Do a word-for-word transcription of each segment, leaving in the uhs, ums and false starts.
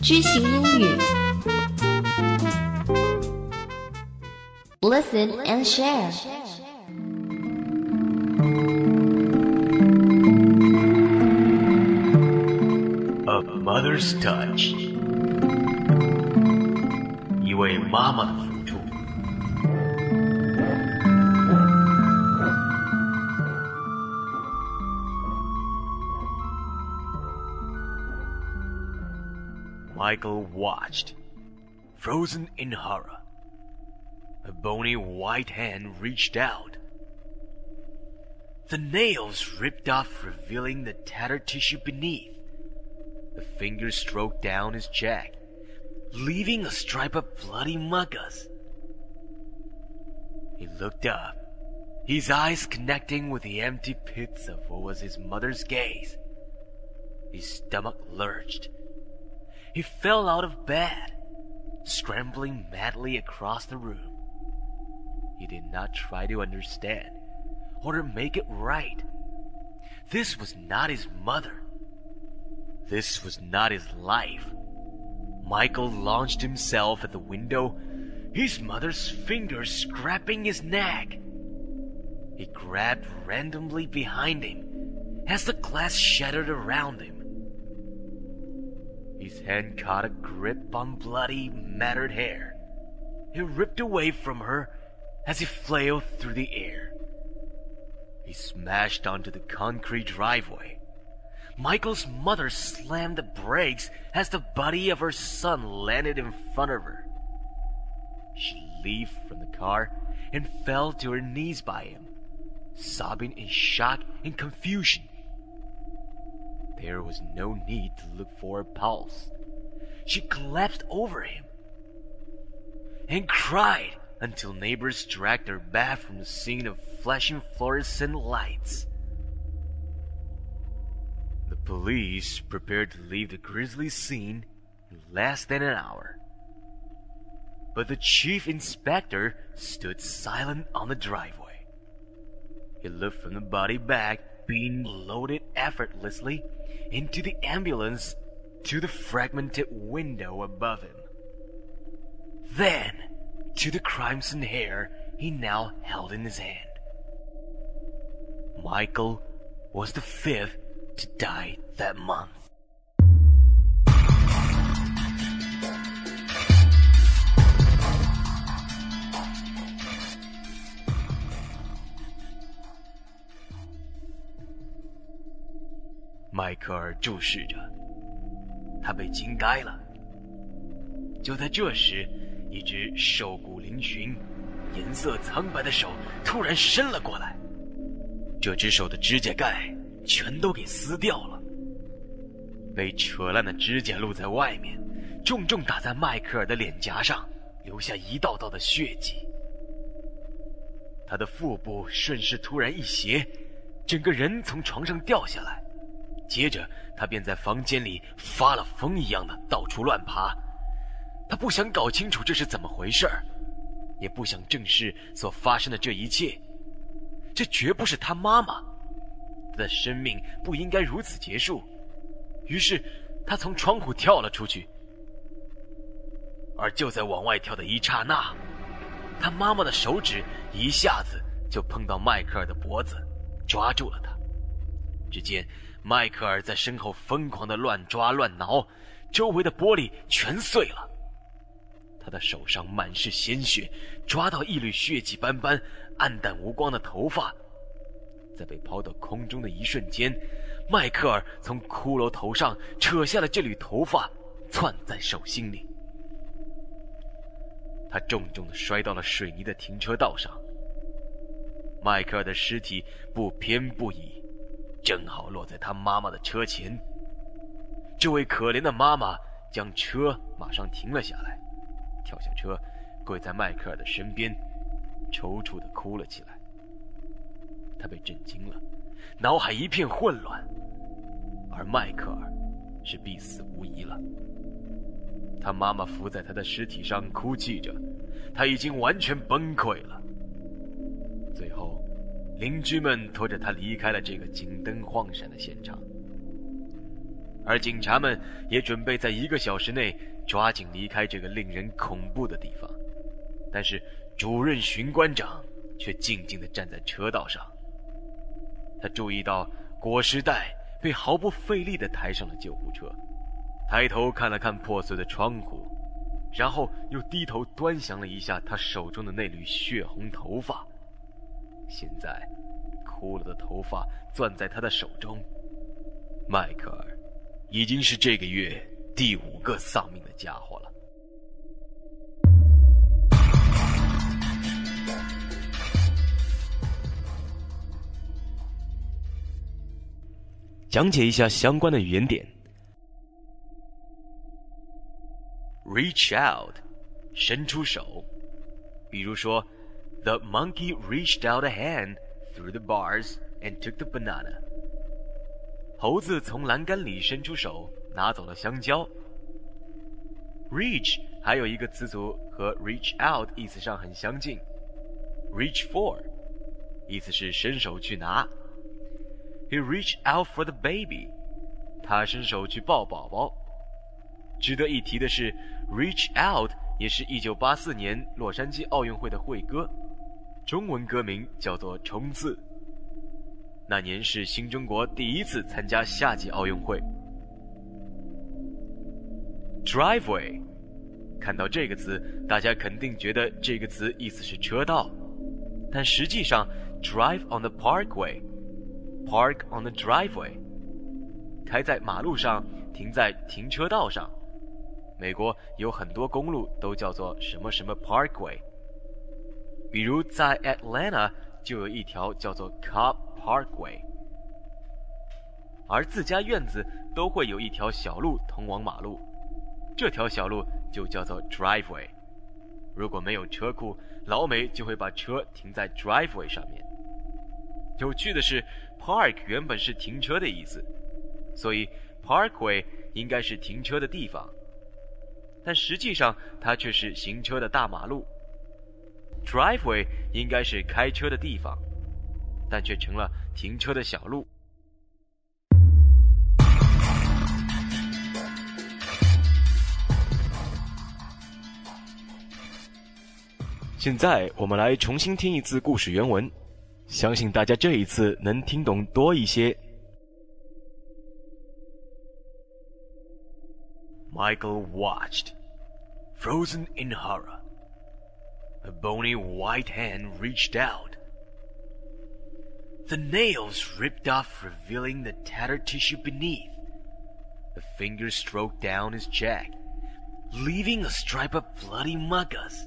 知行英语 Listen and share. A mother's touch. 一位妈妈的付出。Michael watched, frozen in horror. A bony white hand reached out. The nails ripped off, revealing the tattered tissue beneath. The fingers stroked down his cheek, leaving a stripe of bloody mucus. He looked up, his eyes connecting with the empty pits of what was his mother's gaze. His stomach lurched. He fell out of bed, scrambling madly across the room. He did not try to understand or to make it right. This was not his mother. This was not his life. Michael launched himself at the window, his mother's fingers scraping his neck. He grabbed randomly behind him as the glass shattered around him. His hand caught a grip on bloody, matted hair. He ripped away from her as he flailed through the air. He smashed onto the concrete driveway. Michael's mother slammed the brakes as the body of her son landed in front of her. She leaped from the car and fell to her knees by him, sobbing in shock and confusion. There was no need to look for a pulse. She collapsed over him and cried until neighbors dragged her back from the scene of flashing fluorescent lights. The police prepared to leave the grisly scene in less than an hour. But the chief inspector stood silent on the driveway. He looked from the body bag being loaded effortlessly into the ambulance to the fragmented window above him. Then to the crimson hair he now held in his hand. Michael was the fifth to die that month. 迈克尔注视着，他被惊呆了。就在这时，一只瘦骨嶙峋、颜色苍白的手突然伸了过来，这只手的指甲盖全都给撕掉了，被扯烂的指甲露在外面，重重打在迈克尔的脸颊上，留下一道道的血迹。他的腹部顺势突然一斜，整个人从床上掉下来。接着他便在房间里发了疯一样的到处乱爬。他不想搞清楚这是怎么回事，也不想正视所发生的这一切。这绝不是他妈妈，他的生命不应该如此结束。于是他从窗户跳了出去。而就在往外跳的一刹那，他妈妈的手指一下子就碰到迈克尔的脖子，抓住了他。只见迈克尔在身后疯狂地乱抓乱挠，周围的玻璃全碎了。他的手上满是鲜血，抓到一缕血迹斑斑、暗淡无光的头发。在被抛到空中的一瞬间，迈克尔从骷髅头上扯下了这缕头发，攥在手心里。他重重地摔到了水泥的停车道上。迈克尔的尸体不偏不倚，正好落在他妈妈的车前。这位可怜的妈妈将车马上停了下来，跳下车，跪在迈克尔的身边，抽搐地哭了起来。他被震惊了，脑海一片混乱，而迈克尔是必死无疑了。他妈妈伏在他的尸体上哭泣着，他已经完全崩溃了。最后邻居们拖着他离开了这个金灯晃闪的现场。 而警察们也准备在一个小时内抓紧离开这个令人恐怖的地方。但是主任巡官长却静静地站在车道上。他注意到裹尸袋被毫不费力地抬上了救护车，抬头看了看破碎的窗户，然后又低头端详了一下他手中的那缕血红头发。现在枯了的头发攥在他的手中。迈克尔已经是这个月第五个丧命的家伙了。讲解一下相关的语言点。 Reach out， 伸出手。比如说 The monkey reached out a hand through the bars and took the banana。 猴子从栏杆里伸出手拿走了香蕉。 Reach 还有一个词组和 reach out 意思上很相近， Reach for 意思是伸手去拿。He reached out for the baby， 他伸手去抱宝宝。值得一提的是 Reach Out 也是一九八四年洛杉矶奥运会的会歌，中文歌名叫做冲刺。那年是新中国第一次参加夏季奥运会。 Driveway， 看到这个词大家肯定觉得这个词意思是车道，但实际上 Drive on the parkway， Park on the driveway， 开在马路上，停在停车道上。美国有很多公路都叫做什么什么 Parkway， 比如在 Atlanta 就有一条叫做 Cobb Parkway， 而自家院子都会有一条小路通往马路，这条小路就叫做 Driveway。 如果没有车库，老美就会把车停在 Driveway 上面。有趣的是 Park 原本是停车的意思，所以 Parkway 应该是停车的地方，但实际上它却是行车的大马路。 Driveway 应该是开车的地方，但却成了停车的小路。现在我们来重新听一次故事原文，相信大家这一次能听懂多一些。Michael watched, frozen in horror. A bony white hand reached out. The nails ripped off, revealing the tattered tissue beneath. The fingers stroked down his cheek, leaving a stripe of bloody mucus.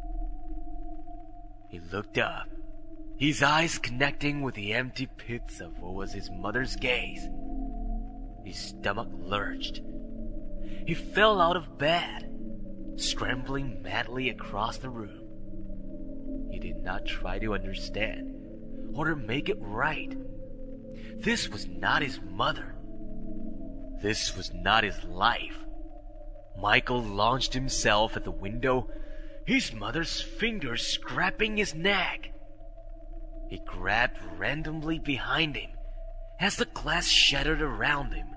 He looked up, his eyes connecting with the empty pits of what was his mother's gaze. His stomach lurched. He fell out of bed, scrambling madly across the room. He did not try to understand or to make it right. This was not his mother. This was not his life. Michael launched himself at the window, his mother's fingers scraping his neck. He grabbed randomly behind him as the glass shattered around him.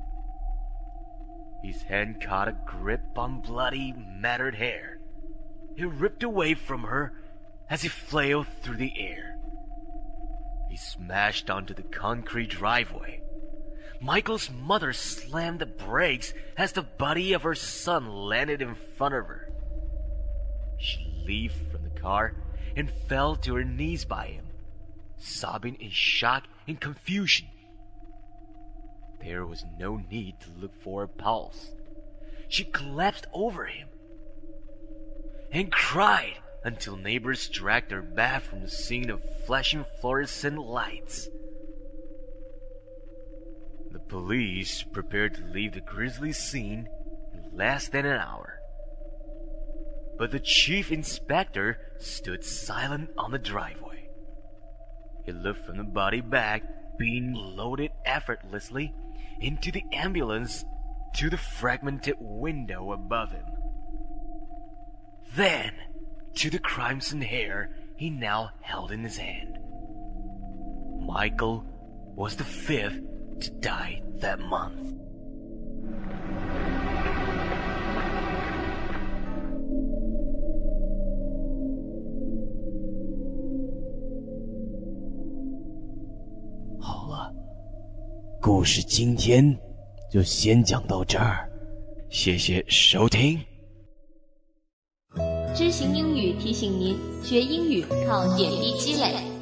His hand caught a grip on bloody, matted hair. He ripped away from her as he flailed through the air. He smashed onto the concrete driveway. Michael's mother slammed the brakes as the body of her son landed in front of her. She leaped from the car and fell to her knees by him, sobbing in shock and confusion. There was no need to look for a pulse. She collapsed over him and cried until neighbors dragged her back from the scene of flashing fluorescent lights. The police prepared to leave the grisly scene in less than an hour. But the chief inspector stood silent on the driveway. He looked from the body bag being loaded effortlessly into the ambulance to the fragmented window above him. Then to the crimson hair he now held in his hand. Michael was the fifth to die that month. 故事今天就先讲到这儿，谢谢收听。 知行英语提醒您，学英语靠点滴积累。